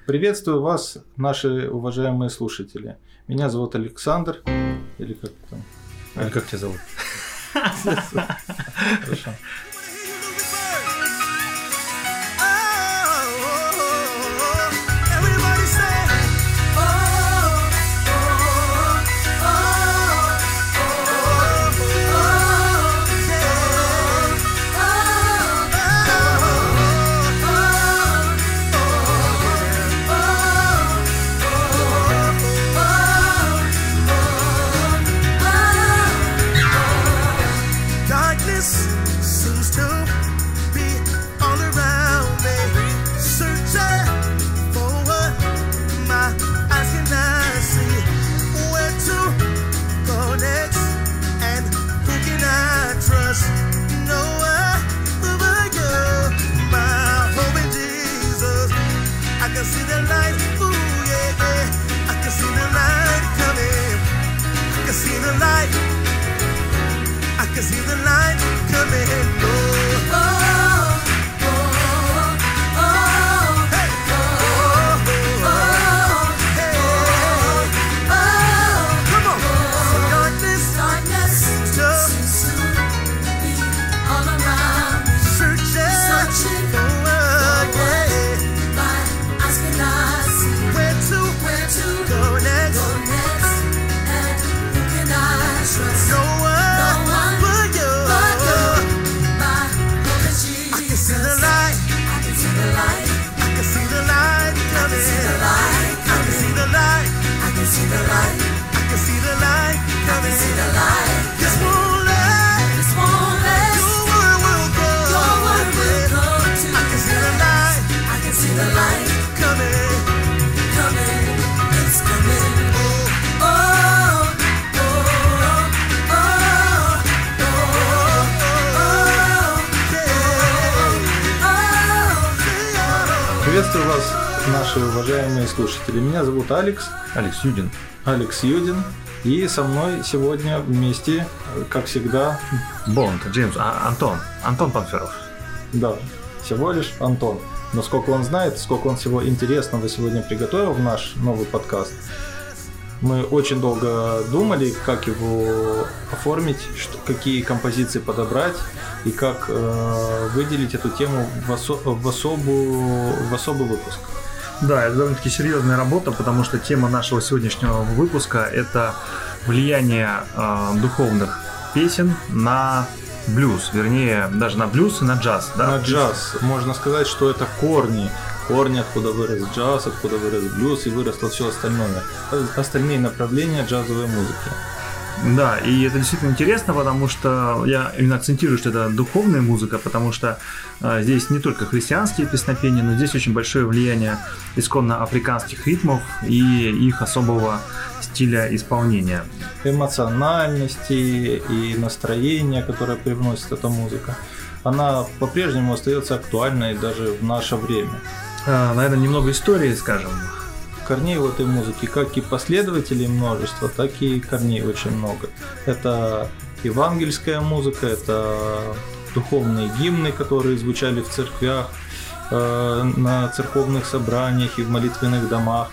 Приветствую вас, наши уважаемые слушатели. Меня зовут Александр. Или как там? Или как тебя зовут? Хорошо. Приветствую вас, наши уважаемые слушатели. Меня зовут Алекс Юдин. И со мной сегодня вместе, как всегда, Антон Панферов. Да, всего лишь Антон. Но сколько он знает, сколько он всего интересного сегодня приготовил в наш новый подкаст. Мы очень долго думали, как его оформить, какие композиции подобрать и как выделить эту тему в особый выпуск. Да, это довольно-таки серьезная работа, потому что тема нашего сегодняшнего выпуска – это влияние духовных песен на блюз, вернее, даже на блюз и на джаз. Да? На джаз. Можно сказать, что это корни, откуда вырос джаз, откуда вырос блюз и выросло все остальное. Остальные направления джазовой музыки. Да, и это действительно интересно, потому что я именно акцентирую, что это духовная музыка, потому что здесь не только христианские песнопения, но здесь очень большое влияние исконно африканских ритмов и их особого стиля исполнения. Эмоциональности и настроения, которое привносит эта музыка, она по-прежнему остается актуальной даже в наше время. Наверное, немного истории, скажем. Корней в этой музыке, как и последователей множество, так и корней очень много. Это евангельская музыка, это духовные гимны, которые звучали в церквях, на церковных собраниях и в молитвенных домах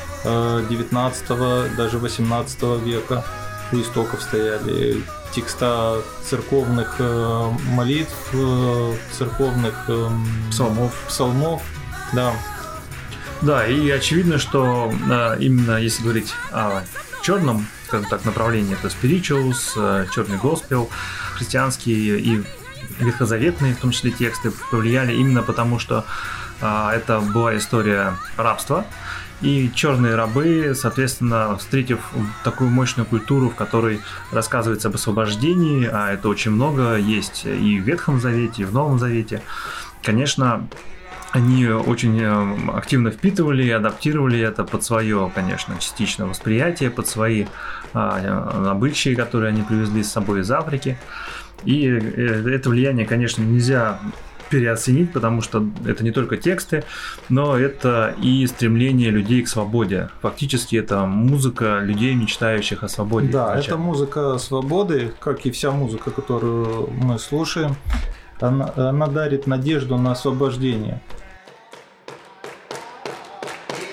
19 даже 18 века. У истоков стояли текста церковных молитв, церковных псалмов, да. Да, и очевидно, что именно если говорить о черном, скажем так, направлении, это spirituals, черный госпел, христианские и ветхозаветные, в том числе тексты, повлияли именно потому, что это была история рабства, и черные рабы, соответственно, встретив такую мощную культуру, в которой рассказывается об освобождении, а это очень много есть и в Ветхом Завете, и в Новом Завете, конечно, они очень активно впитывали и адаптировали это под свое, конечно, частичное восприятие, под свои обычаи, которые они привезли с собой из Африки. И это влияние, конечно, нельзя переоценить, потому что это не только тексты, но это и стремление людей к свободе. Фактически это музыка людей, мечтающих о свободе. Да, это музыка свободы, как и вся музыка, которую мы слушаем. Она дарит надежду на освобождение.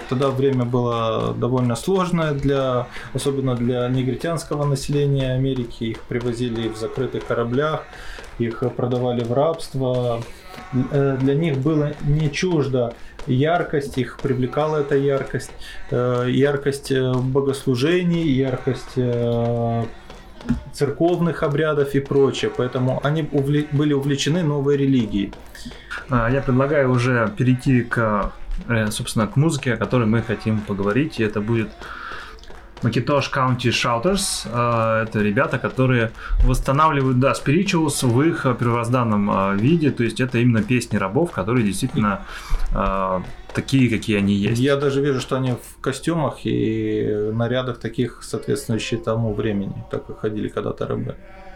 Тогда время было довольно сложное, особенно для негритянского населения Америки. Их привозили в закрытых кораблях, их продавали в рабство. Для них было не чуждо яркость, их привлекала эта яркость, яркость богослужений, яркость церковных обрядов и прочее. Поэтому они были увлечены новой религией. Я предлагаю уже перейти собственно, к музыке, о которой мы хотим поговорить. И это будет Macintosh County Shouters. Это ребята, которые восстанавливают, spirituals в их первозданном виде. То есть это именно песни рабов, которые действительно такие, какие они есть. Я даже вижу, что они в костюмах и нарядах таких, соответствующих тому времени, так как ходили когда-то рабы.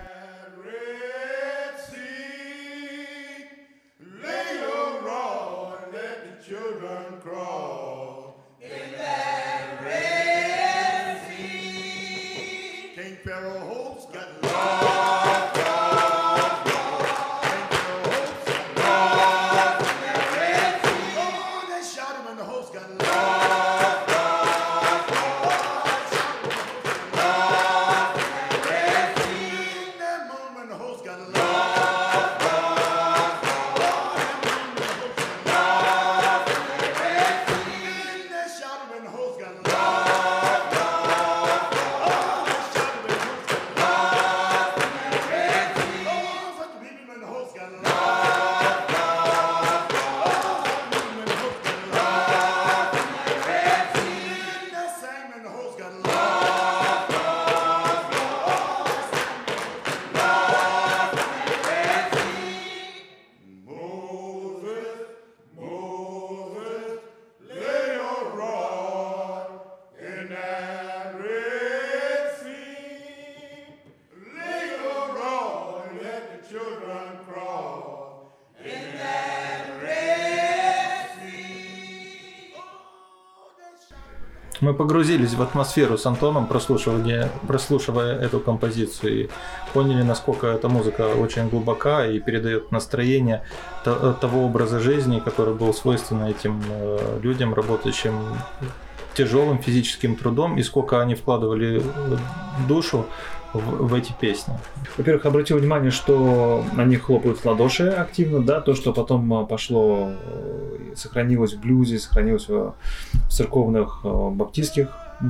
Мы погрузились в атмосферу с Антоном, прослушивая эту композицию, и поняли, насколько эта музыка очень глубока и передает настроение того образа жизни, который был свойствен этим людям, работающим тяжелым физическим трудом, и сколько они вкладывали душу в эти песни. Во-первых, обратил внимание, что они хлопают в ладоши активно, да, то, что потом пошло, сохранилось в блюзе, сохранилось в церковных баптистских.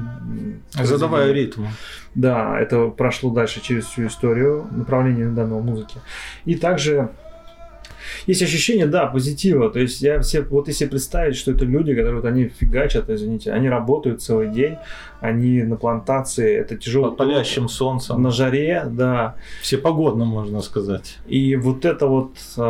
Задавая ритм. Да, это прошло дальше через всю историю направления данной музыки. И также есть ощущение, позитива. То есть если представить, что это люди, которые они фигачат, извините, они работают целый день, они на плантации, это тяжело. Под палящим солнцем. На жаре, да. Всепогодно, можно сказать. И вот это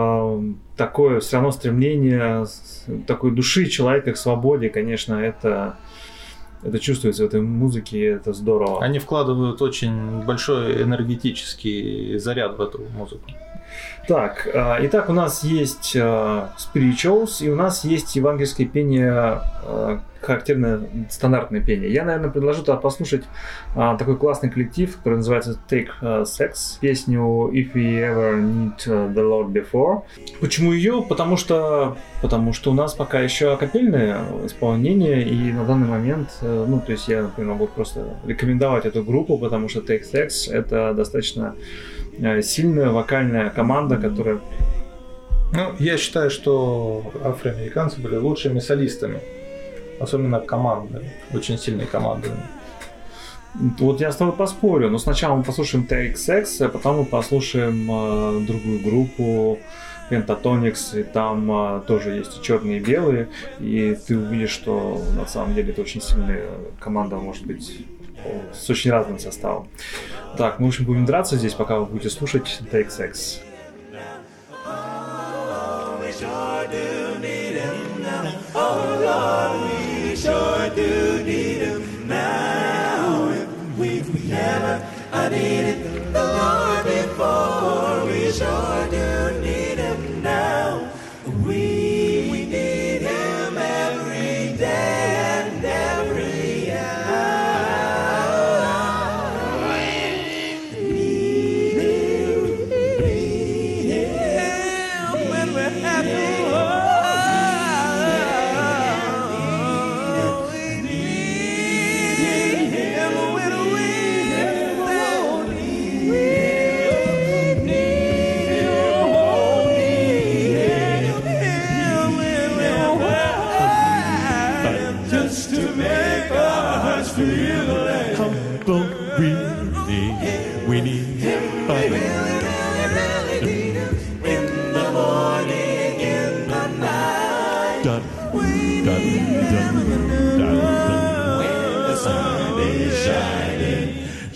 такое все равно стремление такой души человека к свободе, конечно, это чувствуется в этой музыке, это здорово. Они вкладывают очень большой энергетический заряд в эту музыку. Так, итак, у нас есть spirituals, и у нас есть евангельское пение, характерное стандартное пение. Я, наверное, предложу тогда послушать такой классный коллектив, который называется Take Sex, песню If We Ever Need the Lord Before. Почему ее? Потому что у нас пока еще акапельное исполнение, и на данный момент, то есть я, например, могу просто рекомендовать эту группу, потому что Take Sex — это достаточно сильная вокальная команда, которая... Я считаю, что афроамериканцы были лучшими солистами. Особенно командами. Очень сильной командой. Вот я с тобой поспорю, но сначала мы послушаем Take Sex, а потом мы послушаем другую группу Pentatonix, и там тоже есть и черные, и белые, и ты увидишь, что на самом деле это очень сильная команда, может быть, с очень разным составом. Так, мы, в общем, будем драться здесь, пока вы будете слушать Take Sex.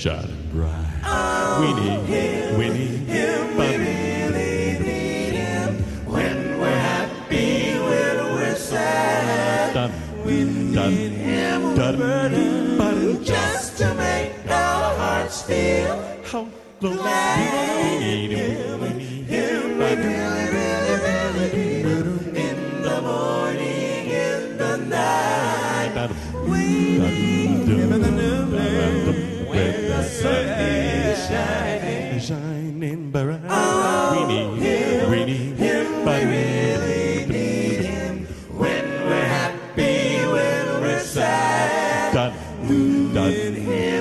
shining bright. We need him, we need him, we really need him. When we're happy, when we're sad, we need him, just to make our hearts feel how glad. We need him, we need him, we really, really, really need him. In the morning, in the night, we need him in the noonday when the sun is shining bright. We need him, we need him, we really need him. When we're happy, when we're sad, we need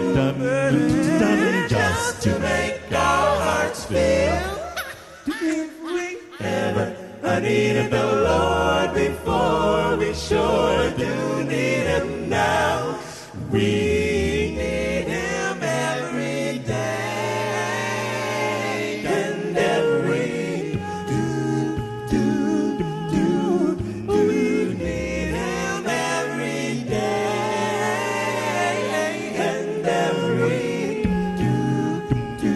him, just to make our hearts feel. If we ever needed the Lord before, we sure do need him now. We need him every day and every do. We need him every day and every do.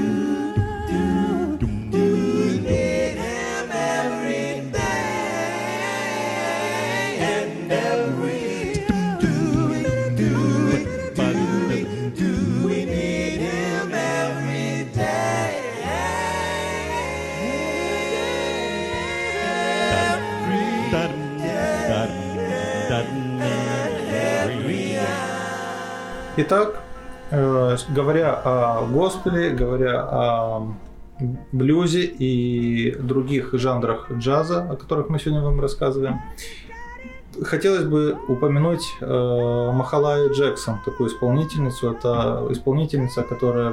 We need him every day and every do. We need him every day. Итак, говоря о госпеле, говоря о блюзе и других жанрах джаза, о которых мы сегодня вам рассказываем, хотелось бы упомянуть Махалаю Джексон, такую исполнительницу. Это исполнительница, которая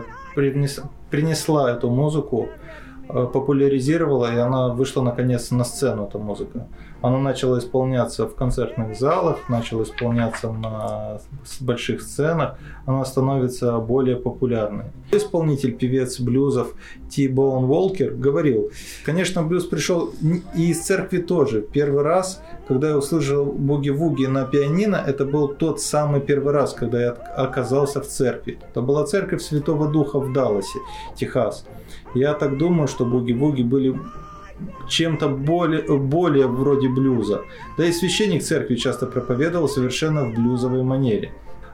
принесла эту музыку, популяризировала, и она вышла наконец на сцену, эта музыка. Она начала исполняться в концертных залах, начала исполняться на больших сценах, она становится более популярной. Исполнитель, певец блюзов Ти-Боун Уолкер говорил: конечно, блюз пришел и из церкви тоже. Первый раз, когда я услышал буги-вуги на пианино, это был тот самый первый раз, когда я оказался в церкви. Это была церковь Святого Духа в Далласе, Техас. Я так думаю, что буги-вуги были чем-то более вроде блюза. Да и священник церкви часто проповедовал совершенно в блюзовой манере.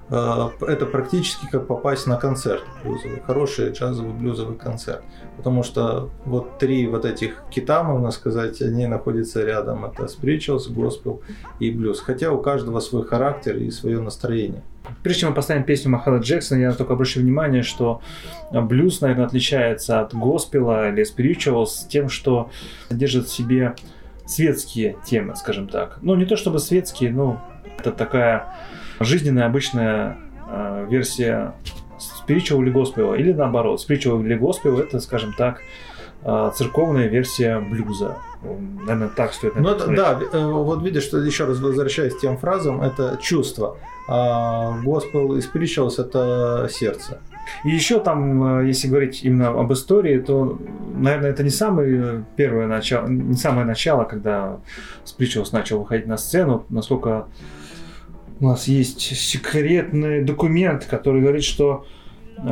Это практически как попасть на концерт блюзовый, хороший джазовый блюзовый концерт. Потому что вот три вот этих кита, можно сказать, они находятся рядом. Это spirituals, gospel и блюз. Хотя у каждого свой характер и свое настроение. Прежде чем мы поставим песню Махала Джексона, я только обращу внимание, что блюз, наверное, отличается от госпела или spirituals тем, что содержит в себе светские темы, скажем так. Ну, не то чтобы светские, но это такая жизненная, обычная версия spiritual или gospel, или наоборот, spiritual или gospel — это, скажем так, церковная версия блюза. Наверное, так стоит. Да, вот видишь, что еще раз возвращаясь к тем фразам, это чувство. А gospel и spirituals — это сердце. И еще там, если говорить именно об истории, то, наверное, это не самое первое начало, не самое начало, когда spirituals начал выходить на сцену. Насколько у нас есть секретный документ, который говорит, что в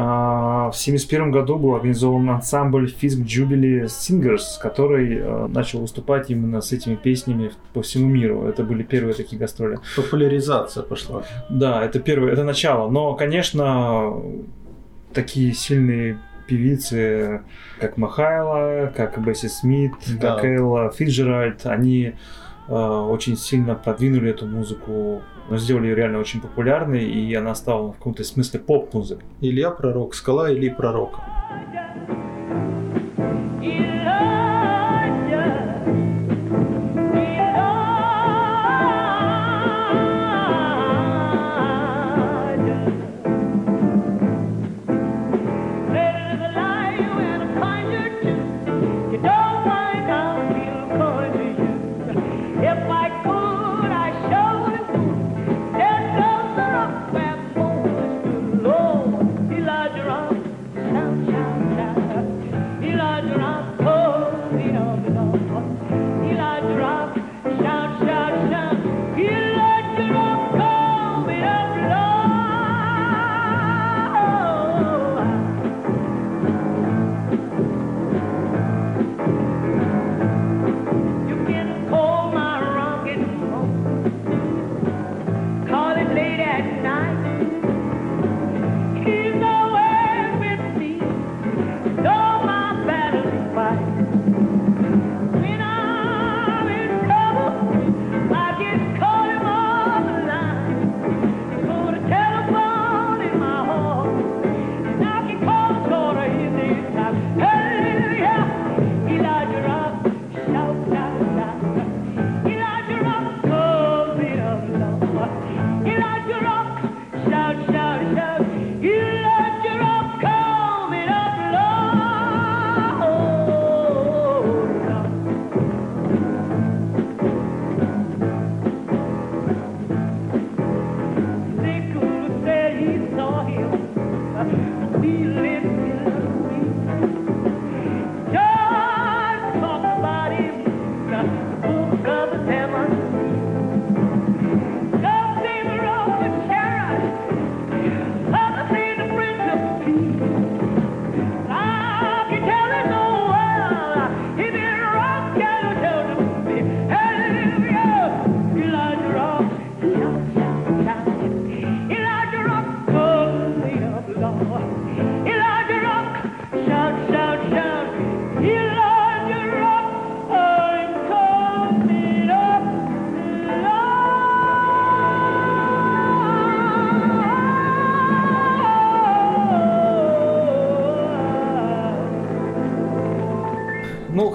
1971 году был организован ансамбль Fisk Jubilee Singers, который начал выступать именно с этими песнями по всему миру. Это были первые такие гастроли. Популяризация пошла. Да, это начало. Но, конечно, такие сильные певицы, как Махайла, как Бесси Смит, да, как Элла Фицджеральд, они очень сильно продвинули эту музыку, сделали ее реально очень популярной, и она стала в каком-то смысле поп-музыкой. Илья Пророк, Скала Ильи Пророка. Elijah,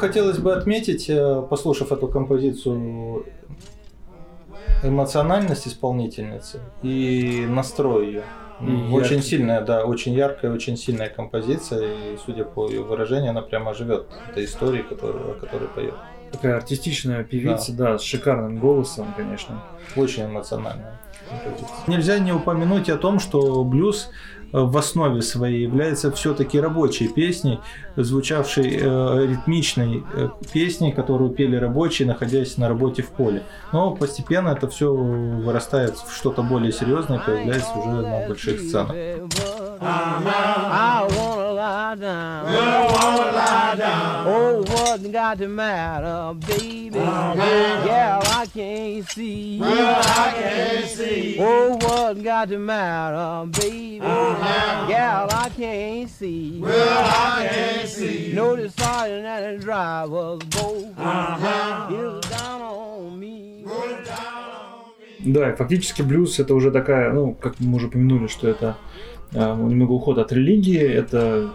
хотелось бы отметить, послушав эту композицию, эмоциональность исполнительницы и настрой ее. Очень сильная, да, очень яркая, очень сильная композиция, и, судя по ее выражению, она прямо живет этой историей, о которой поет. Такая артистичная певица, да, с шикарным голосом, конечно. Очень эмоциональная композиция. Нельзя не упомянуть о том, что блюз в основе своей является все-таки рабочей песней, звучавшей ритмичной песней, которую пели рабочие, находясь на работе в поле. Но постепенно это все вырастает в что-то более серьезное и появляется уже на больших сценах. Oh, what got the matter, baby? Yeah, I can't see. Oh, what got the matter, baby? Yeah, I can't see. No, the sergeant and the driver's both is down on me. Да, и фактически блюз это уже такая, ну, как мы уже упомянули, что это немного уход от религии, это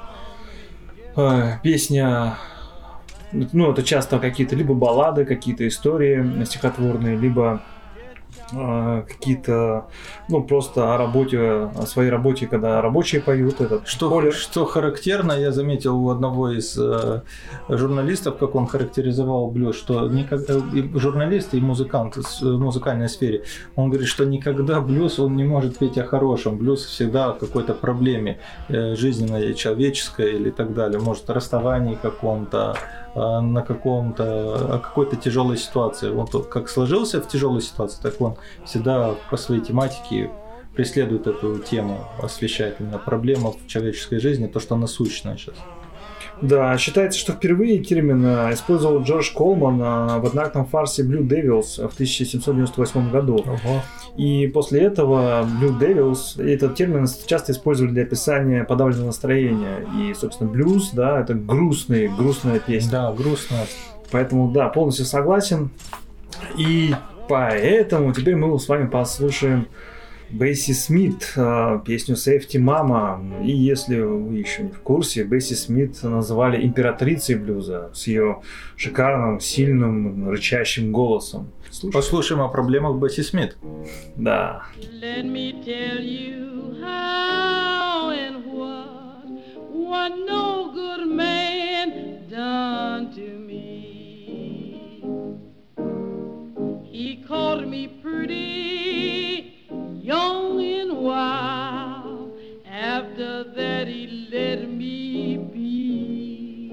песня, ну, это часто какие-то либо баллады, какие-то истории стихотворные, либо какие-то, ну, просто о работе, о своей работе, когда рабочие поют. Что характерно, я заметил у одного из журналистов, как он характеризовал блюз, что журналист и музыкант в музыкальной сфере, он говорит, что никогда блюз он не может петь о хорошем. Блюз всегда о какой-то проблеме жизненной, человеческой или так далее. Может, о расставании каком-то, на какой-то тяжелой ситуации. Он как сложился в тяжелой ситуации, так он всегда по своей тематике преследует эту тему, освещает именно проблему в человеческой жизни, то, что насущно сейчас. Да, считается, что впервые термин использовал Джордж Колман в одноактном фарсе Blue Devils в 1798 году. Ого. И после этого Blue Devils, этот термин часто использовали для описания подавленного настроения. И, собственно, блюз, да, это грустная песня. Да, грустная. Поэтому, да, полностью согласен. И поэтому теперь мы с вами послушаем Бесси Смит, песню Safety Mama. И если вы еще не в курсе, Бесси Смит называли императрицей блюза с ее шикарным, сильным, рычащим голосом. Послушаем о проблемах Бесси Смит. Да. Let me tell you how and what no good man done to me. He called me pretty, young and wild. After that he let me be.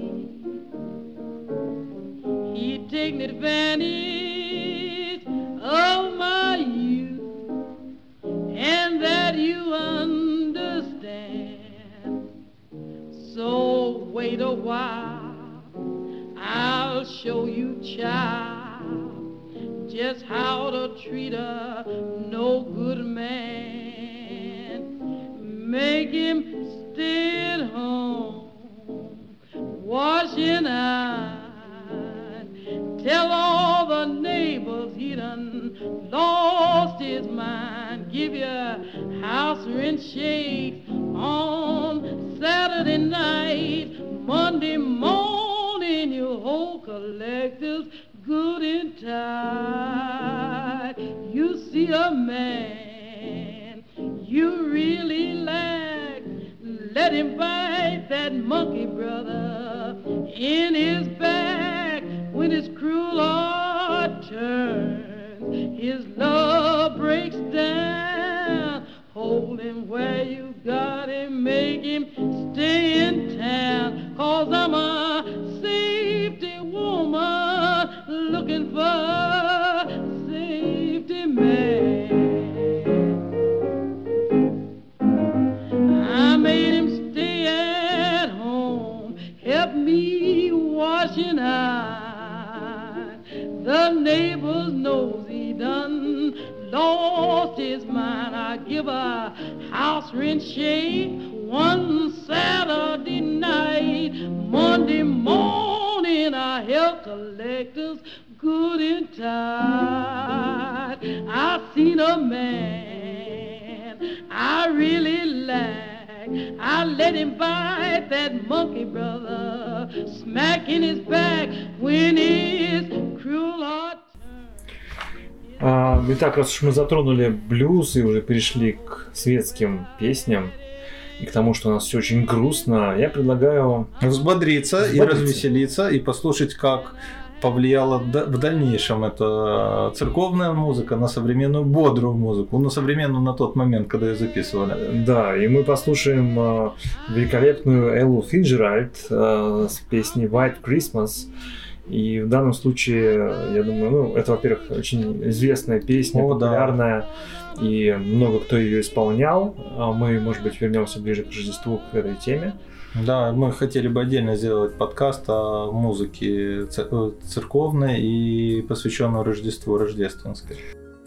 He taken advantage of my youth, and that you understand. So wait a while, I'll show you, child, just how to treat a no good man. Make him stay at home, washing eyes. Tell all the neighbors he done lost his mind. Give your house rent shake on Saturday night. Monday morning your whole collective's good and tight. You see a man you really like, let him bite that monkey brother in his back. When his cruel heart turns, his love breaks down. Hold him where you got him, make him stay in town. 'Cause I'm a safety woman looking for a safety man. I made him stay at home, help me washing eyes. The neighbors knows he done lost his mind. I give a house rent shake one Saturday night. Monday morning I help collectors good and tight. I seen a man I really like. I let him bite that monkey, brother, smacking his back when his cruel heart. Итак, раз уж мы затронули блюз и уже перешли к светским песням и к тому, что у нас все очень грустно, я предлагаю взбодриться и развеселиться, и послушать, как повлияла в дальнейшем эта церковная музыка на современную бодрую музыку, на современную на тот момент, когда ее записывали. Да, и мы послушаем великолепную Эллу Фиджеральд с песней White Christmas. И в данном случае, я думаю, это, во-первых, очень известная песня, популярная, да. И много кто ее исполнял. Мы, может быть, вернемся ближе к Рождеству, к этой теме. Да, мы хотели бы отдельно сделать подкаст о музыке церковной и посвященную Рождеству, рождественской.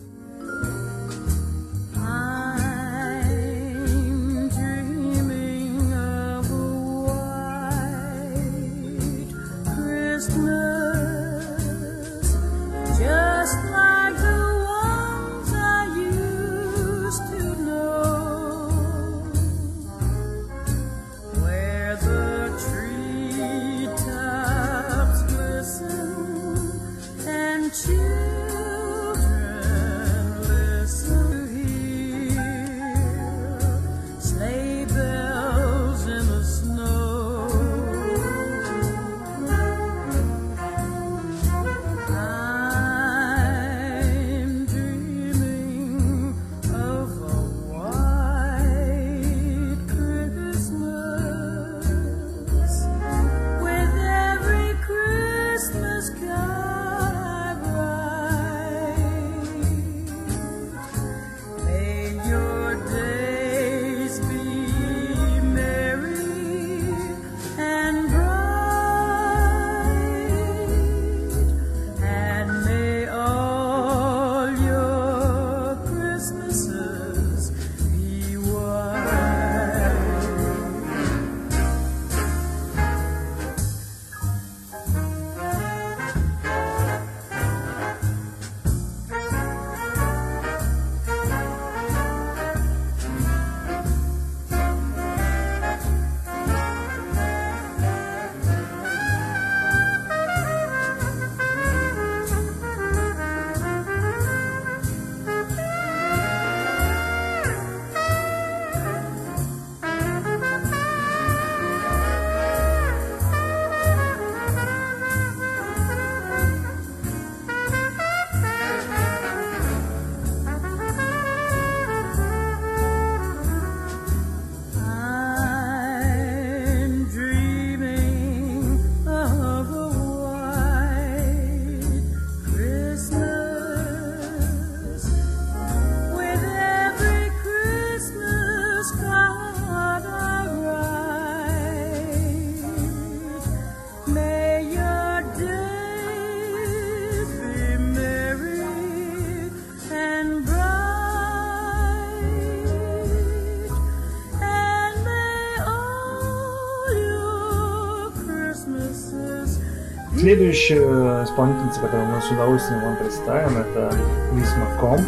Следующая исполнительница, которую мы с удовольствием вам представим, это Лиз Маккомб.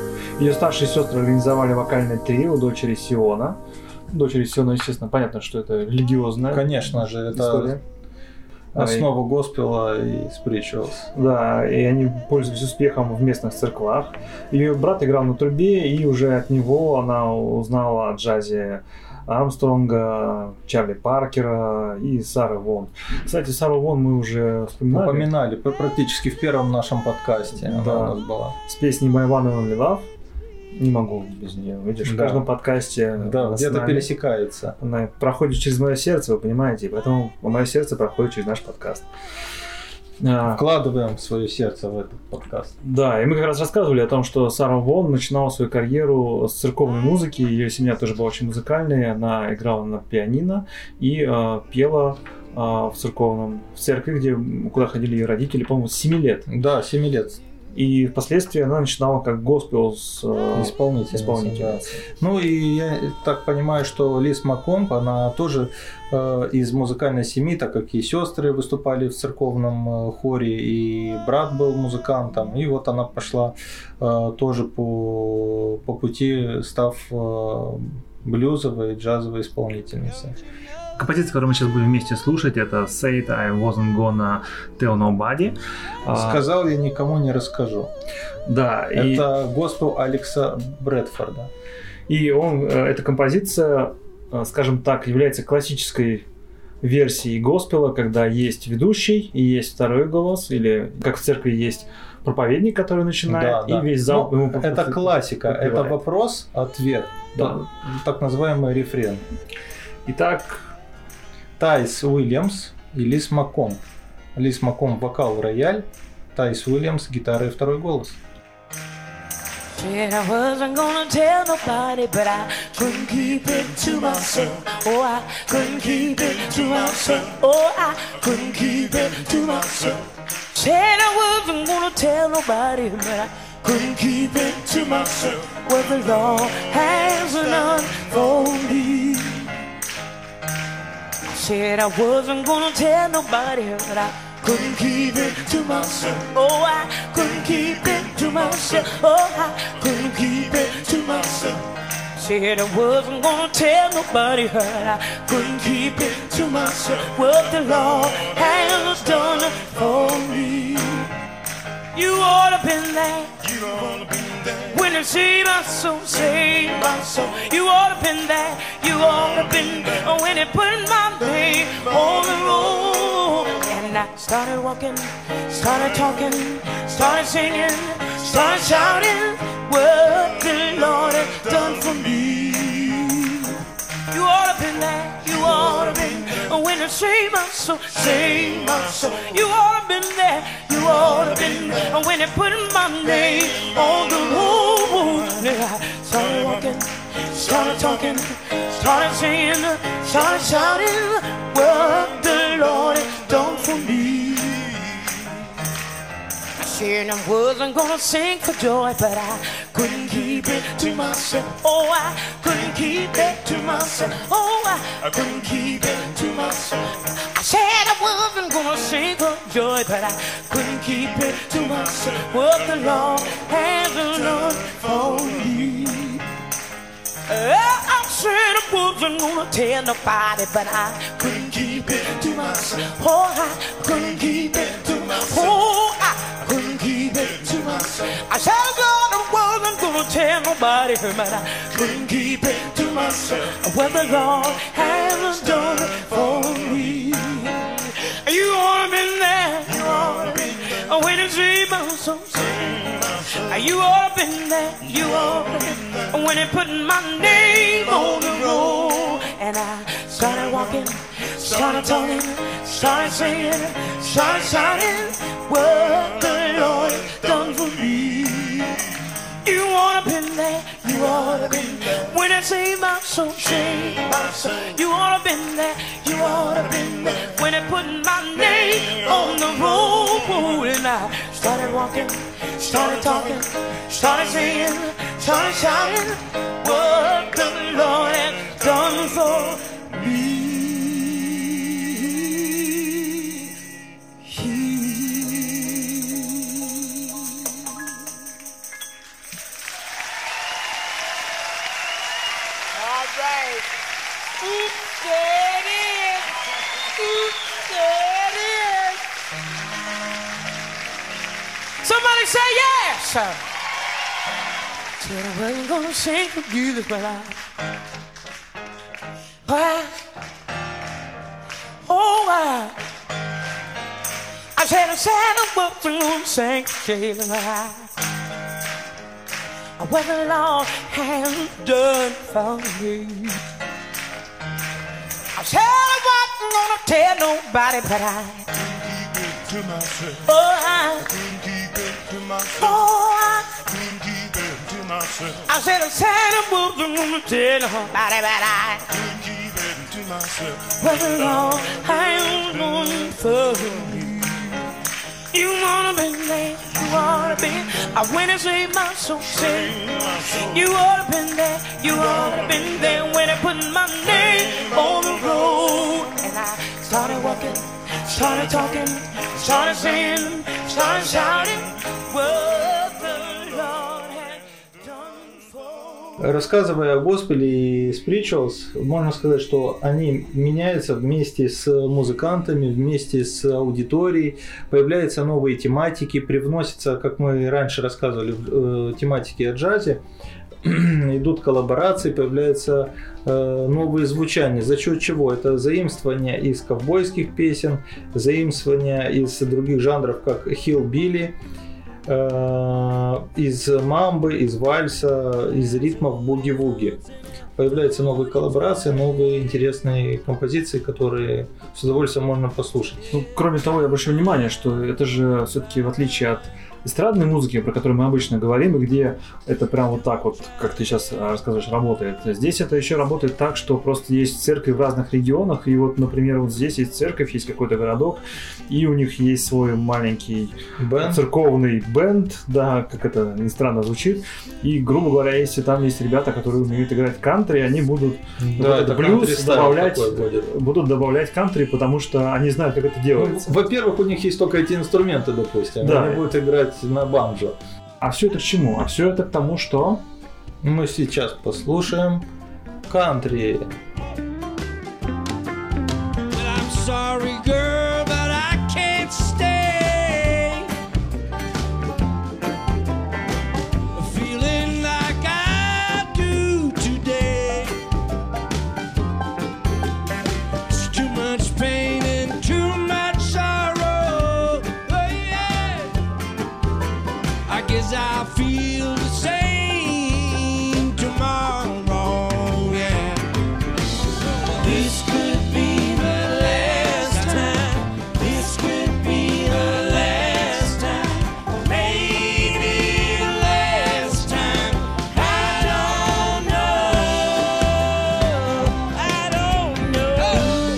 Ее старшие сестры организовали вокальное трио «Дочери Сиона». «Дочери Сиона», естественно, понятно, что это религиозная Конечно же, это история. Основа госпела и spirituals. Да, и они пользовались успехом в местных церквах. Ее брат играл на трубе, и уже от него она узнала о джазе Армстронга, Чарли Паркера и Сары Вон. Кстати, Сару Вон мы уже упоминали практически в первом нашем подкасте. Да. Она у нас была. С песней My One and Only Love. Не могу без нее. Видишь, в каждом подкасте где-то пересекается. Она проходит через мое сердце, вы понимаете, поэтому мое сердце проходит через наш подкаст. Вкладываем свое сердце в этот подкаст. Да, и мы как раз рассказывали о том, что Сара Вон начинала свою карьеру с церковной музыки. Ее семья тоже была очень музыкальной. Она играла на пианино и пела в церковном, в церкви, куда ходили ее родители, по-моему, с 7 лет. Да, 7 лет. И впоследствии она начинала как госпел с Исполнительница, да. Ну и я так понимаю, что Лиз Маккомб, она тоже из музыкальной семьи, так как и сестры выступали в церковном хоре, и брат был музыкантом, и вот она пошла тоже по пути, став блюзовой, джазовой исполнительницей. Композиция, которую мы сейчас будем вместе слушать, это Said I Wasn't Gonna Tell Nobody. Сказал я никому не расскажу. Да. Это госпел Алекса Брэдфорда. И эта композиция, скажем так, является классической версией госпела, когда есть ведущий и есть второй голос, или как в церкви есть проповедник, который начинает, и весь зал ему это классика, подпевает. это вопрос-ответ, Да. так называемый рефрен. Итак, Тайс Уильямс и Лиз Маккомб. Лиз Маккомб вокал, рояль, Тайс Уильямс гитара и второй голос. Said I wasn't gonna tell nobody, but I couldn't keep it to myself. Oh, I couldn't keep it to myself. Oh, I couldn't keep it to myself. Said I wasn't gonna tell nobody, but I couldn't keep it to myself. What the Lord has done for me. Said I wasn't gonna tell nobody, but I couldn't keep it to myself. Oh, I couldn't keep it to myself. Oh, I couldn't keep it to myself. Said I wasn't gonna tell nobody, but I couldn't keep it to myself. What the Lord has done for me. You ought to been there. You ought to been there. When it saved my soul, saved my soul. You ought to been there. You ought to been there. When it put my name on the road. And I started walking, started talking, started singing, started shouting what the Lord has done for me. You ought to been there. You ought to been there. When it saved my soul, saved my soul. You ought to been there. You ought to been there. When it put my name on the road. And I started walking, started talking, started singing, started shouting what the Lord has done for me. I said I wasn't gonna sing for joy, but I couldn't keep it to myself. Oh, I couldn't keep it to myself. Oh, I couldn't keep it to myself. I said I wasn't gonna sing for joy, but I couldn't keep it to myself. What the Lord has done for me. I said I wasn't gonna tell nobody, but I couldn't keep it to myself. Oh, I couldn't keep it to myself. Oh, I couldn't keep it to myself. I said I wasn't gonna tell nobody, but I couldn't keep it to myself. What the Lord has done for me. You ought to been there. You ought to been there. When it saved my soul. You ought to been there. You ought to been there. When it put my name on the road. And I started walking, started talking, started singing, started shouting what the Lord has done for me. You ought to been there. You ought to been there. When it saved my soul, saved my soul. You ought to been there. You ought to been there. When it put my name on the road. And I started walking, started talking, started singing, started shouting what the Lord has done for me. All right. Oops, there it is. Oops, there it is. Somebody say yes. Said I wasn't gonna sing for Jesus, but I said I wasn't gonna sing for Jesus, but what the Lord has done for me. I said I wasn't gonna tell nobody, but I Keep it to myself. I Couldn't keep it to myself. Couldn't keep it to myself. I said I wasn't gonna tell nobody, but I Couldn't keep it to myself. what the Lord has done for me. You wanna be there, you ought to be. I went and saved my soul, said, you ought to been there, you ought to been there when I put my name on the road. And I started walking, started talking, started singing, started shouting what the Lord had done for. Рассказывая о Госпеле и Spirituals, можно сказать, что они меняются вместе с музыкантами, вместе с аудиторией, появляются новые тематики, привносятся, как мы раньше рассказывали, тематики о джазе, идут коллаборации, появляются новые звучания. За счет чего? Это заимствование из ковбойских песен, заимствование из других жанров, как хиллбилли, из мамбы, из вальса, из ритмов буги-вуги. Появляются новые коллаборации, новые интересные композиции, которые с удовольствием можно послушать. Ну, кроме того, я обращу внимание, что это же все-таки в отличие от эстрадной музыки, про которую мы обычно говорим, и где это прям вот так вот, как ты сейчас рассказываешь, работает. Здесь это еще работает так, что просто есть церкви в разных регионах, и вот, например, вот здесь есть церковь, есть какой-то городок, и у них есть свой маленький церковный бенд, да, как это ни странно звучит, и, грубо говоря, если там есть ребята, которые умеют играть кантри, они будут блюз будут добавлять кантри, потому что они знают, как это делается. Ну, во-первых, у них есть только эти инструменты, допустим, да. Они будут играть на банджо. А все это к чему? А все это к тому, что мы сейчас послушаем кантри. I feel the same tomorrow, yeah. This could be the last time. This could be the last time. Maybe the last time. I don't know. I don't know.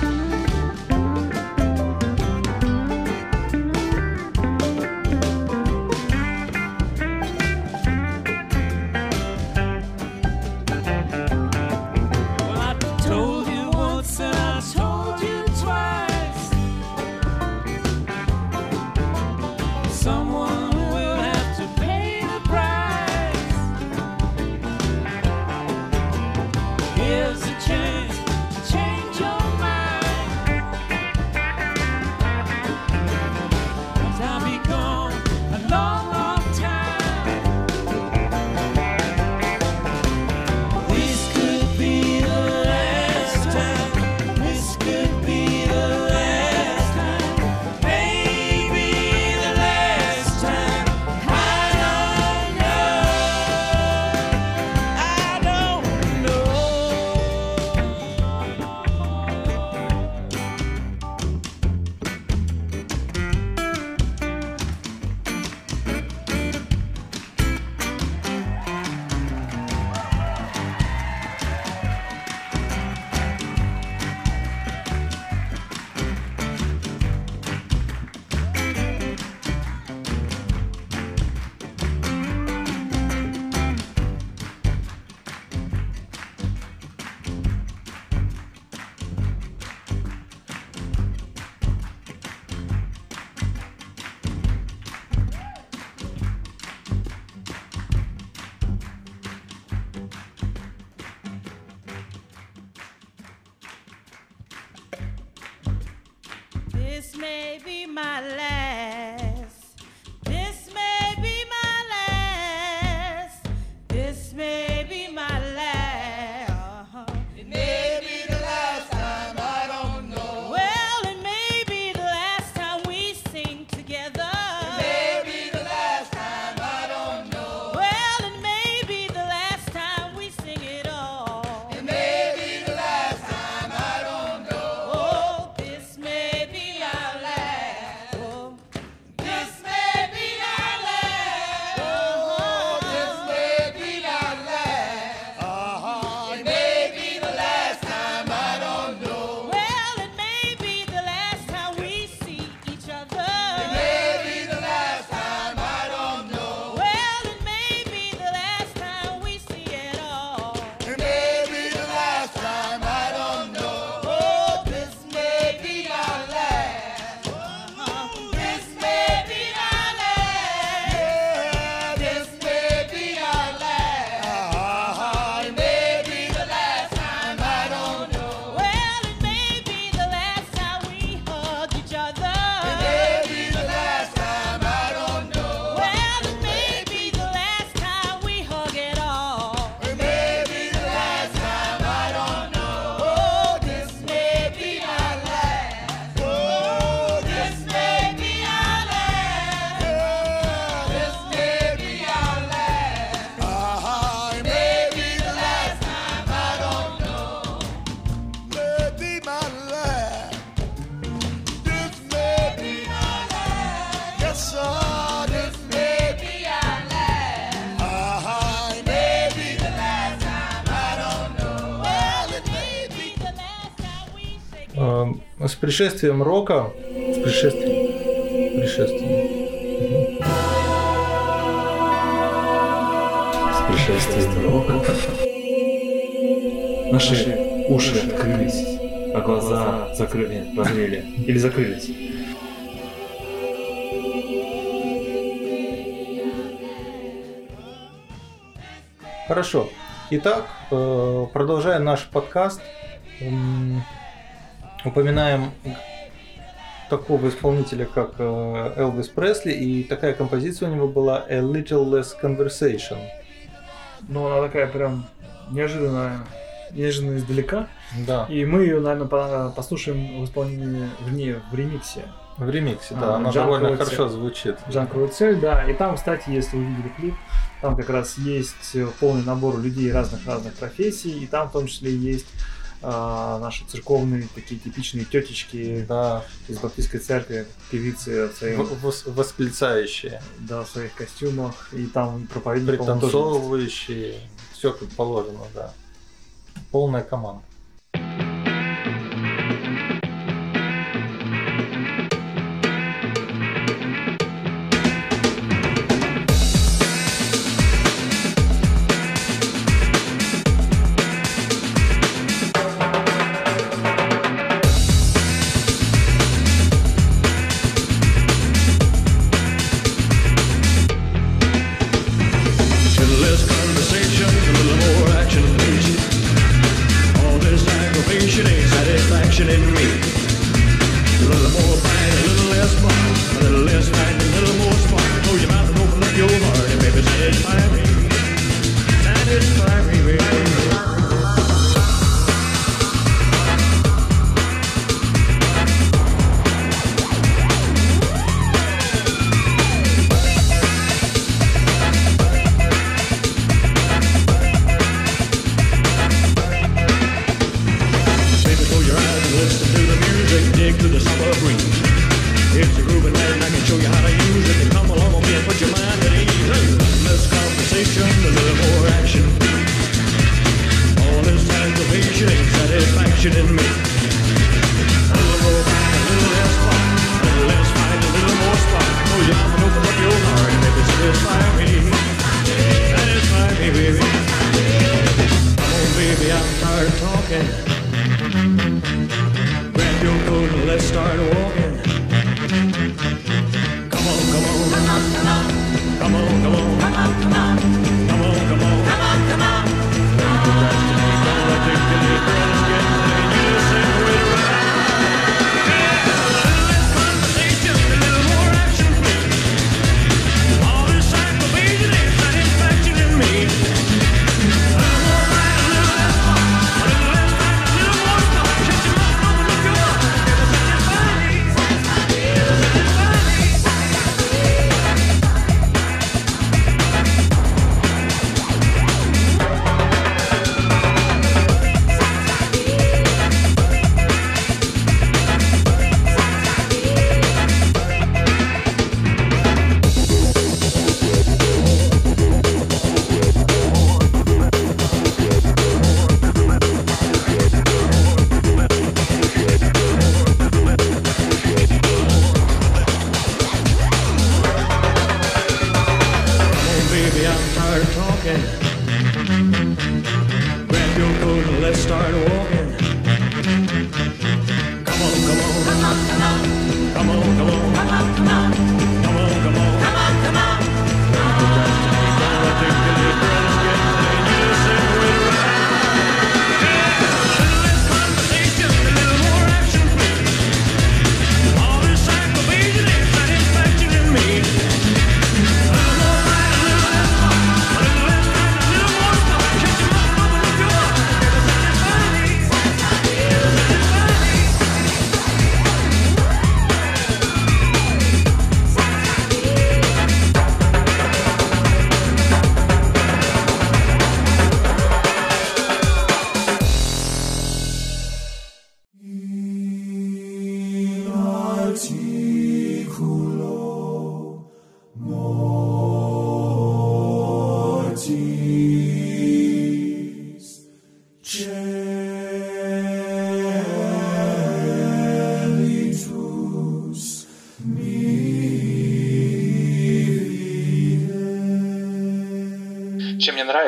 This may be my last. This may be my last. This may be my last. It may be the last time, I don't know. Well, it may be the last time we sing together. It may be the last time, I don't know. Well, it may be the last time we sing it all. It may be the last time, I don't know. Oh, this may be my last. Oh, С пришествием рока... С пришествием. Наши уши открылись, а глаза прозрели или закрылись. Хорошо. Итак, продолжая наш подкаст, упоминаем такого исполнителя, как Элвис Пресли, и такая композиция у него была A Little Less Conversation. Ну, она такая прям неожиданно издалека. Да. И мы ее, наверное, послушаем в исполнении, вернее, в ремиксе. В ремиксе, да, она Жан довольно Круэль хорошо звучит. Жан Круэль, да. И там, кстати, если вы видели клип, там как раз есть полный набор людей разных профессий, и там в том числе есть наши церковные такие типичные тетечки, Да. из баптистской церкви, певицы в своих, Восклицающие, в своих костюмах, и там проповедник, по-моему, тоже есть. пританцовывающие, все как положено, да. Полная команда. Less conversation, a little more action, please. All this aggravation ain't satisfaction in me. A little more fight, a little less fun. A little less fight, a little more spark. Close your mouth and open up your heart and baby satisfy me. Satisfy me, baby. Baby, close your eyes and listen to the music, dig to the summer breeze. It's a grooving night and I can show you how to use it. Come along with me and put your mind at ease. Less conversation, a little more action. All this aggravation ain't satisfaction in me. A little more fight, a little less fun. A little less fight, a little more spark. Close your mouth and open up your heart and baby satisfy me. Satisfy me, baby. Come on, baby, I'm tired of talking. Grab your coat and let's start walking. Come on, come on. Come on, come on. Come on, come on. Come on, come on. Come on, come on. Come on, come on. Don't procrastinate, don't articulate, girl, let's get playing. You just say the way to ride. Yeah, a little less conversation, a little more action, please. All this aggravation ain't satisfaction in me. A little more fight, a little less fun. A little less fight, a little more spark. Shut your mouth, open up your heart. Never satisfy me. Satisfy me. Come on, baby, I'm tired of talking. Grab your coat and let's start walking. Come on, come on. Come on, come on. Come on, come on. Come on, come on. Come on, come on. Come on, come on. Don't procrastinate, don't articulate, girl, let's get playing. You just say the way to ride. Yeah, a little less conversation, a little more action, please. All this aggravation ain't satisfaction in me. A little more fight, a little less fun. A little less fight, a little more spark. Shut your mouth and open up your heart. Never satisfy me. Satisfy me.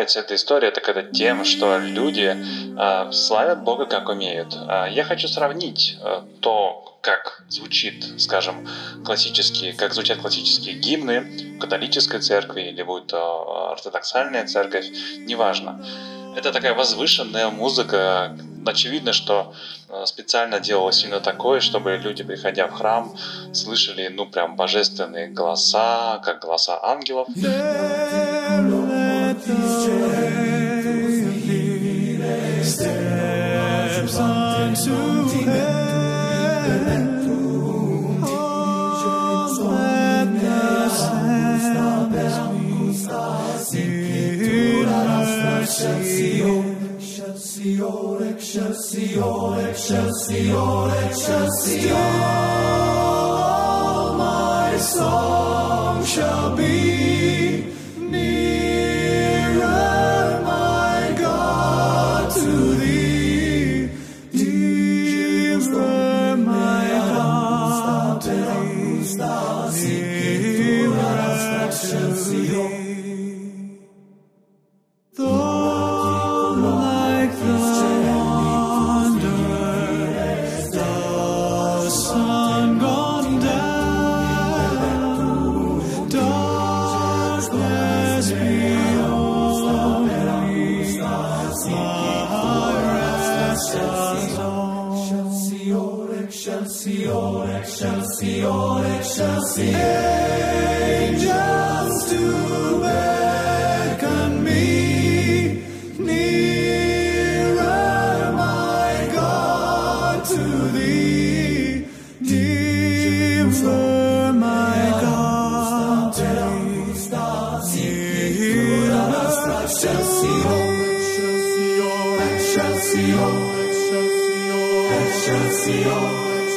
нравится эта история, так это тем, что люди славят Бога как умеют. Я хочу сравнить то, как звучит, скажем, как звучат классические гимны в католической церкви или будет ортодоксальная церковь, неважно. Это такая возвышенная музыка. Очевидно, что специально делалось именно такое, чтобы люди, приходя в храм, слышали, прям божественные голоса, как голоса ангелов. Excelsior, excelsior, excelsior, excelsior. All my song shall be nearer, my God, to thee. Nearer, my God, to thee. Nearer to thee. Excelsior, excelsior, excelsior. Angels to beckon me nearer, my God, to thee. Nearer, my God, to thee. Excelsior, excelsior, excelsior, excelsior.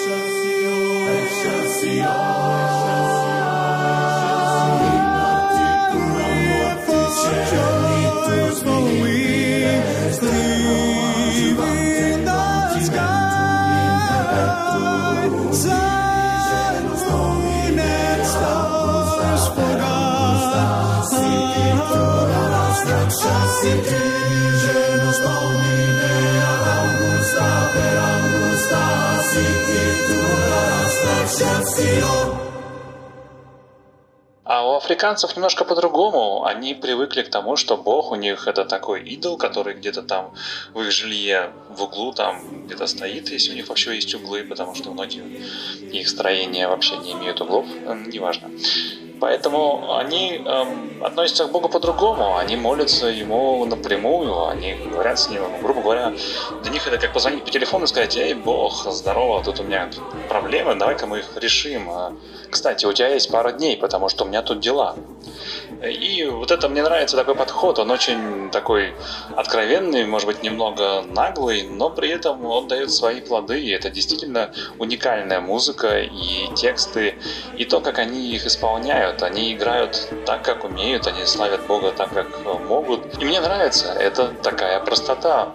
А у африканцев немножко по-другому. Они привыкли к тому, что Бог у них это такой идол, который где-то там в их жилье в углу там где-то стоит, если у них вообще есть углы, потому что многие их строения вообще не имеют углов, неважно. Поэтому они относятся к Богу по-другому, они молятся Ему напрямую, они говорят с Ним, грубо говоря, для них это как позвонить по телефону и сказать: «Эй, Бог, здорово, тут у меня проблемы, давай-ка мы их решим. Кстати, у тебя есть пара дней, потому что у меня тут дела». И вот это мне нравится, такой подход, он очень такой откровенный, может быть, немного наглый, но при этом он дает свои плоды, и это действительно уникальная музыка, и тексты, и то, как они их исполняют. Они играют так, как умеют, они славят Бога так, как могут. И мне нравится, это такая простота.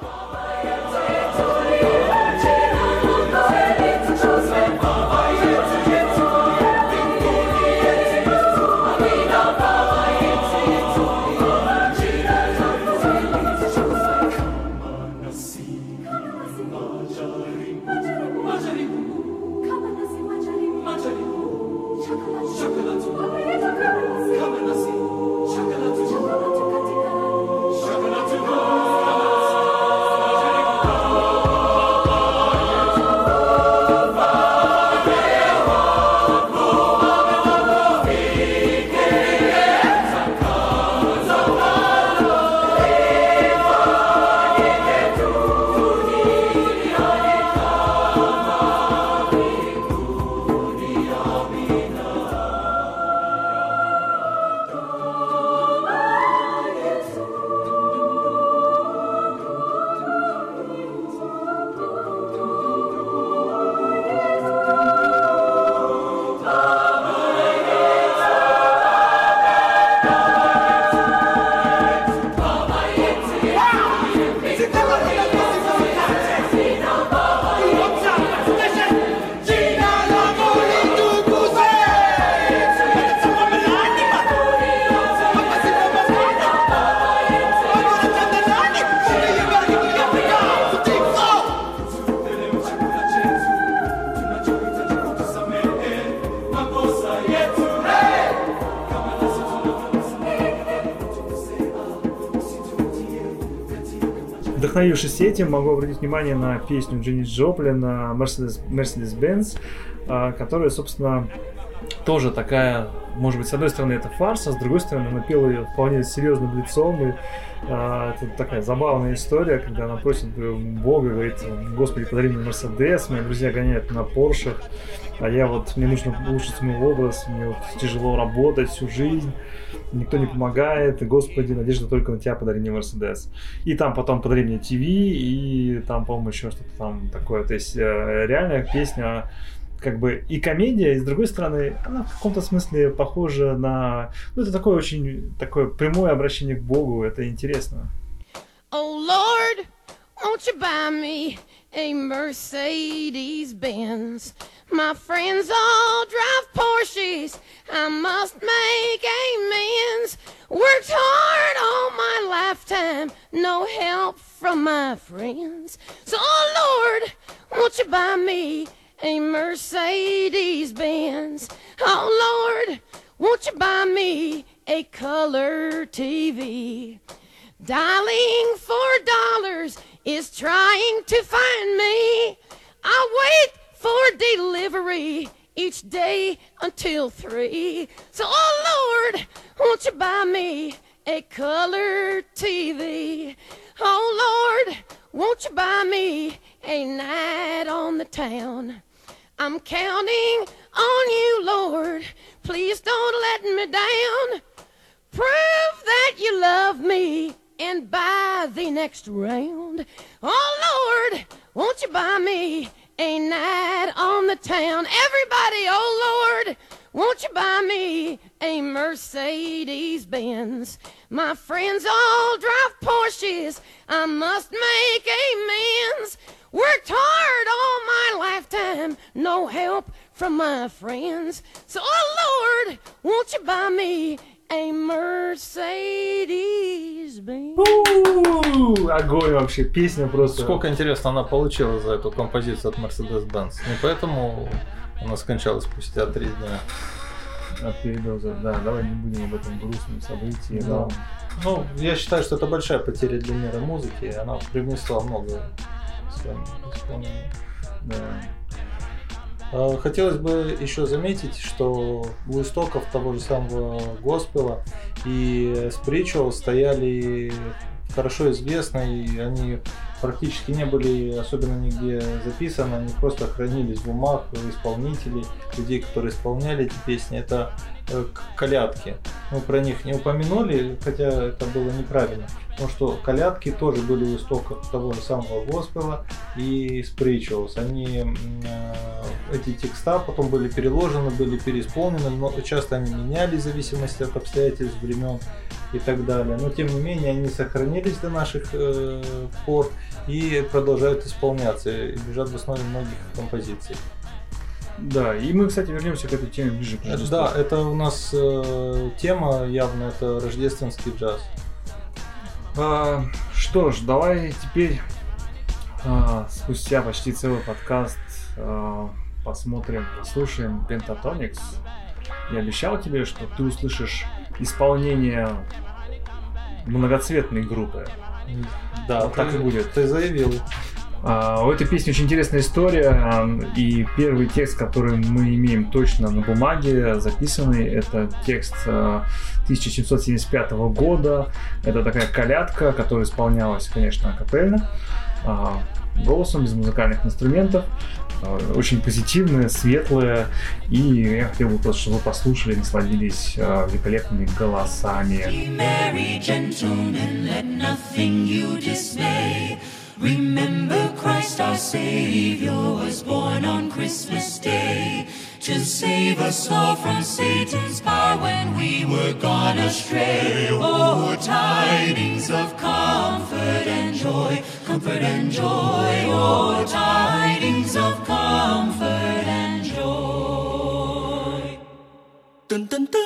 вдохновившись этим, могу обратить внимание на песню Дженнис Джоплина «Mercedes-Benz», которая, собственно, тоже такая, может быть, с одной стороны это фарс, а с другой стороны она пела ее вполне серьезным лицом. И это такая забавная история, когда она просит Бога, говорит: Господи, подари мне Мерседес, мои друзья гоняют на Поршах, а я вот, мне нужно улучшить мой образ, мне вот тяжело работать всю жизнь, никто не помогает, и, Господи, надежда только на тебя, подари мне Мерседес. И там потом подари мне ТВ, и там, по-моему, еще что-то там такое. То есть реальная песня, как бы и комедия, и с другой стороны, она в каком-то смысле похожа на... Ну, это такое очень такое прямое обращение к Богу, это интересно. Oh Lord, won't you buy me a Mercedes-Benz? My friends all drive Porsches, I must make amends. Worked hard all my lifetime, no help from my friends. So, oh Lord, won't you buy me a Mercedes-Benz? Oh Lord, won't you buy me a color TV? Dialing $4 is trying to find me. I wait for delivery each day until 3. So, oh Lord, won't you buy me a color TV? Oh Lord, won't you buy me a night on the town? I'm counting on you, Lord, please don't let me down. Prove that you love me and buy the next round. Oh Lord, won't you buy me a night on the town? Everybody, oh Lord, won't you buy me a Mercedes-Benz? My friends all drive Porsches, I must make amends. Worked hard all my lifetime, no help from my friends. So, oh Lord, won't you buy me a Mercedes-Benz? Огонь вообще, песня просто... Сколько, интересно, она получила за эту композицию от Mercedes-Benz. Не поэтому она скончалась спустя 3 дня. От передоза, да, давай не будем об этом грустном событии. Да. Но... Ну, я считаю, что это большая потеря для мира музыки, она привнесла много своим исполнением. Да. Хотелось бы еще заметить, что у истоков того же самого госпела и спиричуал стояли хорошо известные, и они практически не были особенно нигде записаны, они просто хранились в умах исполнителей, людей, которые исполняли эти песни. Это колядки. Мы про них не упомянули, хотя это было неправильно, потому что колядки тоже были у истоков того же самого госпела и spirituals. Они, эти текста потом были переложены, были переисполнены, но часто они менялись в зависимости от обстоятельств, времен и так далее. Но тем не менее они сохранились до наших пор и продолжают исполняться, и лежат в основе многих композиций. Да, и мы, кстати, вернемся к этой теме ближе к Рождеству. Да, это у нас тема явно, это рождественский джаз. Что ж, давай теперь, спустя почти целый подкаст, посмотрим, послушаем Pentatonix. Я обещал тебе, что ты услышишь исполнение многоцветной группы. Да, вот так и будет. Ты заявил. У этой песни очень интересная история, и первый текст, который мы имеем точно на бумаге записанный, это текст 1775 года. Это такая колядка, которая исполнялась, конечно, акапельно, голосом, без музыкальных инструментов. Очень позитивная, светлая, и я хотел бы просто, чтобы вы послушали, насладились великолепными голосами. Remember Christ our Savior was born on Christmas Day to save us all from Satan's power when we were gone astray. Oh, tidings of comfort and joy, comfort and joy. Oh, tidings of comfort and joy. Dun dun dun.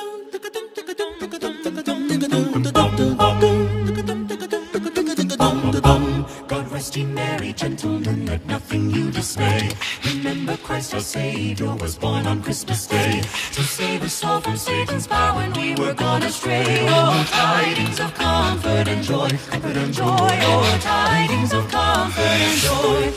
God rest Christy, merry gentlemen, let nothing you dismay. Remember Christ our Savior was born on Christmas Day to save us all from Satan's power when we were gone astray. Oh, tidings of comfort and joy, comfort and joy. Oh, tidings of comfort and joy.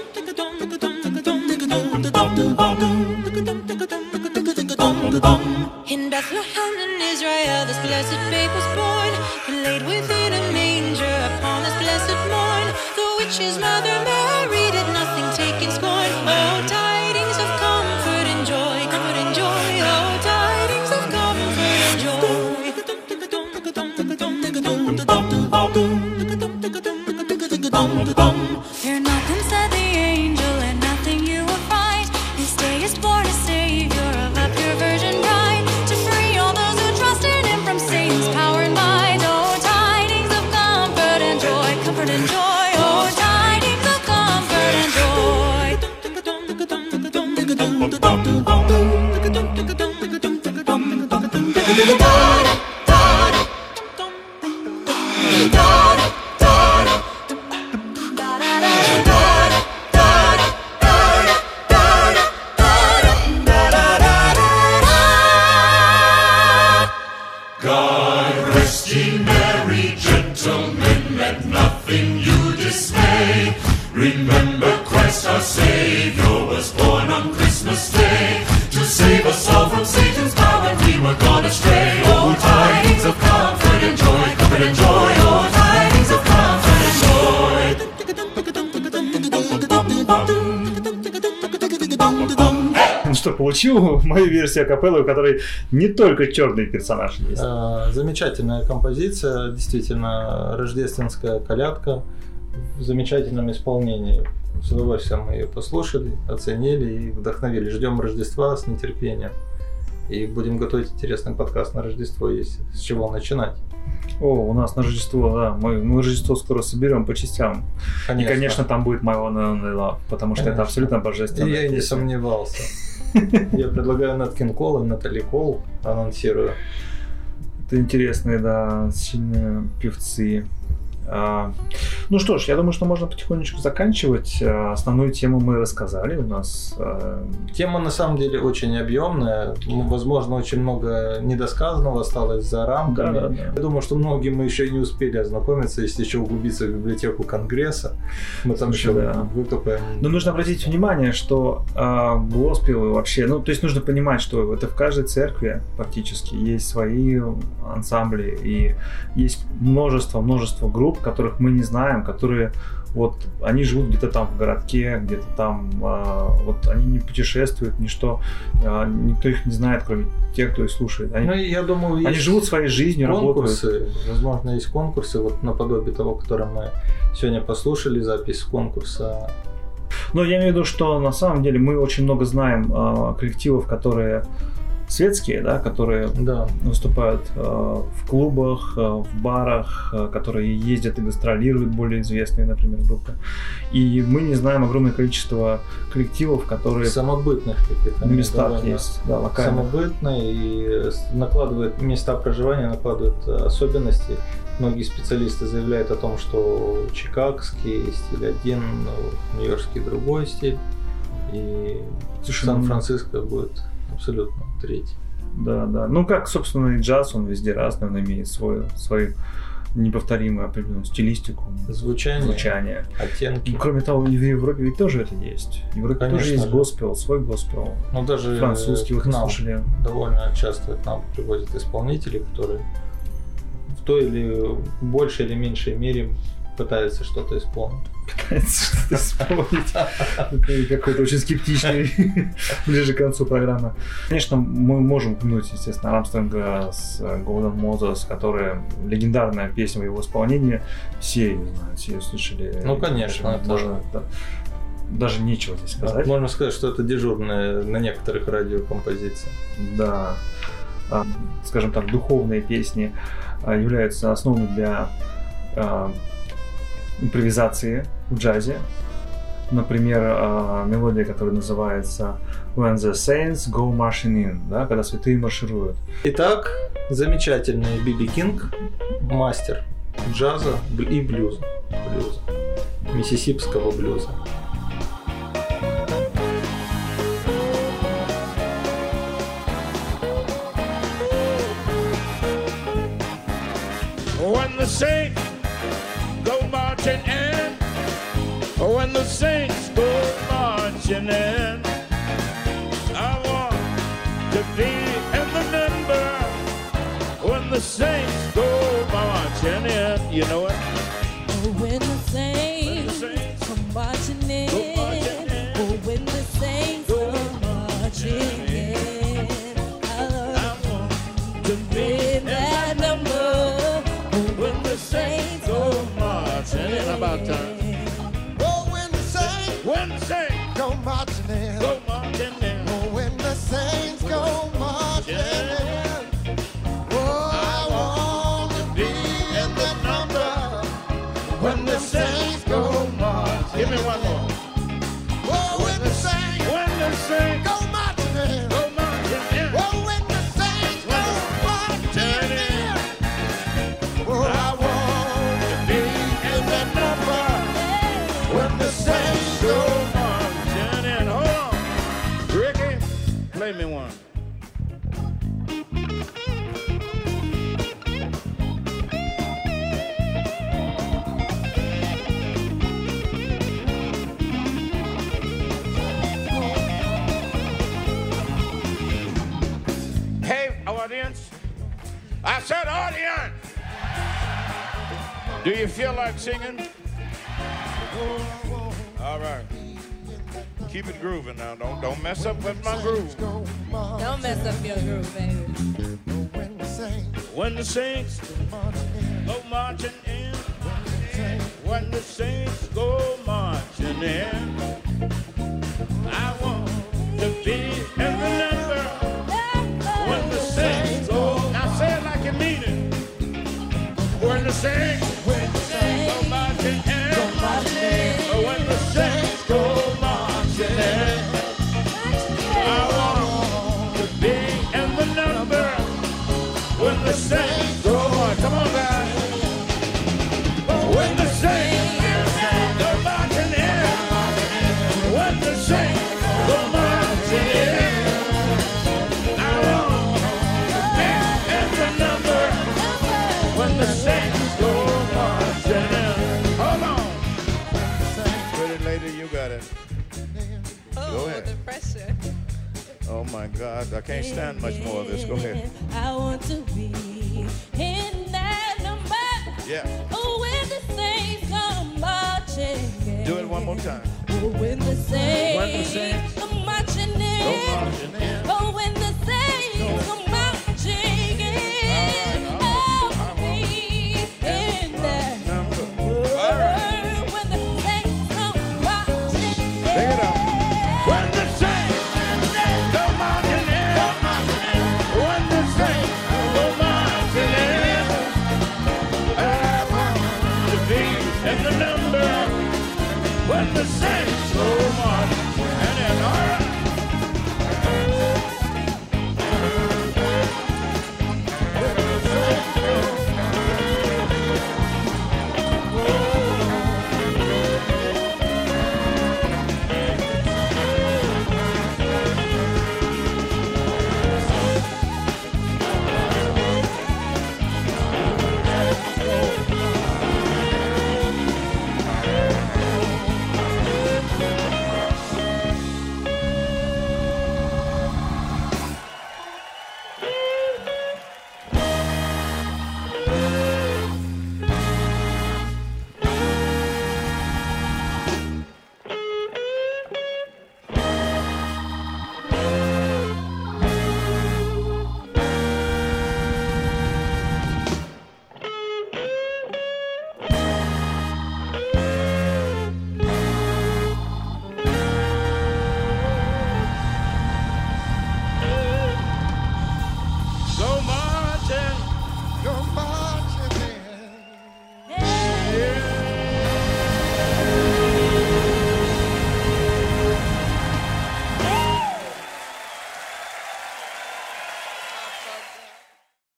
In Bethlehem in Israel, this blessed babe was born, and laid within a manger upon this blessed morn. The witch's mother Mary did nothing take in scorn. Oh, tidings of comfort and joy, comfort and joy. Oh, tidings of comfort and joy. Fear nothing, said the angel, and nothing you will find. This day is born a Savior of a pure virgin bride, to free all those who trust in him from Satan's power and might. Oh, tidings of comfort and joy, comfort and joy. Oh, tidings of comfort and joy. God rest ye merry gentlemen, let nothing you dismay. Remember Christ our Savior was born on Christmas Day to save us all from Satan's power when we were gone astray. Oh, tidings of comfort and joy, comfort and joy. Oh, tidings of comfort and joy. Ну что, получил мою версию акапеллы, у которой не только черный персонаж есть. Замечательная композиция, действительно рождественская колядка в замечательном исполнении. С удовольствием мы ее послушали, оценили и вдохновили. Ждем Рождества с нетерпением. И будем готовить интересный подкаст на Рождество, есть с чего начинать. О, у нас на Рождество, да, мы Рождество скоро соберем по частям. Конечно. И, конечно, там будет My One and Only Love, потому что это абсолютно божественно. Я и не сомневался. Я предлагаю Нэт Кинг Кол и Натали Кол, анонсирую. Это интересные, да, сильные певцы. Ну что ж, я думаю, что можно потихонечку заканчивать. Основную тему мы рассказали. У нас тема на самом деле очень объемная. Возможно, очень много недосказанного осталось за рамками. Да. Я думаю, что многие мы еще не успели ознакомиться, если еще углубиться в библиотеку Конгресса. Мы там еще выкопаем. Но нужно обратить внимание, что госпелы вообще, ну то есть нужно понимать, что это в каждой церкви практически есть свои ансамбли и есть множество групп, которых мы не знаем, которые вот они живут где-то там в городке, где-то там вот они не путешествуют, никто их не знает, кроме тех, кто их слушает. Я думаю, они живут своей жизнью, конкурсы, работают. Возможно, есть конкурсы, вот наподобие того, который мы сегодня послушали, запись конкурса. Но я имею в виду, что на самом деле мы очень много знаем коллективов, которые светские, да, которые выступают в клубах, в барах, которые ездят и гастролируют, более известные, например, группы. И мы не знаем огромное количество коллективов, которые самобытных каких-то местах есть, да, локальных. Самобытные и накладывают места проживания, накладывают особенности. Многие специалисты заявляют о том, что чикагский стиль один, нью-йоркский другой стиль, и Сан-Франциско будет абсолютно третий. Да. Ну как, собственно, и джаз, он везде разный, он имеет свою неповторимую определенную стилистику, звучание, оттенки. Кроме того, и в Европе ведь тоже это есть. В Европе тоже есть госпел, свой госпел. Ну даже французский, вы слушали. Довольно часто к нам приводят исполнители, которые в той или большей или меньшей мере пытаются что-то исполнить. Какой-то очень скептичный ближе к концу программы. Конечно, мы можем упомянуть, естественно, Армстронга с Golden Moses, которая легендарная песня в его исполнении. Все ее знают, все ее слышали. Ну, конечно. Даже нечего здесь сказать. Можно сказать, что это дежурная на некоторых радио композиция. Да. Скажем так, духовные песни являются основой для импровизации в джазе. Например, мелодия, которая называется When the Saints Go Marching In, да, когда святые маршируют. Итак, замечательный Би Би Кинг, мастер джаза и блюза. миссисипского блюза. When the saints go marching in, when the saints go marching in, I want to be in the number. When the saints go marching in, you know it. When the saints come marching in, oh, when the saints come marching in, I want to be in that number. When the saints go marching in, about time. Oh, when the saints go marching in. Go marching in. Oh, when the saints go marching in. Oh, I want to be in the number. When the saints go marching. Give me one more. Oh, when the saints go marching in. Go marching in. Oh, when the saints go marching in. Oh, I want to be in the number. When the saints go marching in. Hold on. Ricky, play me one. Hey, audience. I said audience. Do you feel like singing? All right. Keep it grooving now. Don't mess up with my groove. Don't mess up your groove, baby. When the saints go marching in, when the saints go marching in, I want to be in the number. When the saints go, now say it like you mean it. When the saints go marching in, when the saints go marching in, I want to be in the number. When the saints go on, come on guys. When the saints go marching in, when the saints go marching in, I want to be in the number. When the saints go marching in, hold on. Pretty lady, you got it. Go ahead. The pressure. Oh my God, I can't stand much more of this. Go ahead. I want to be in that number. Yeah. Oh, when the saints come marching in. Do it one more time. Oh, when the saints come marching in. Go marching in. Oh, when the saints come marching in. I'll be in that number. All right. When the saints come marching in. Take it out.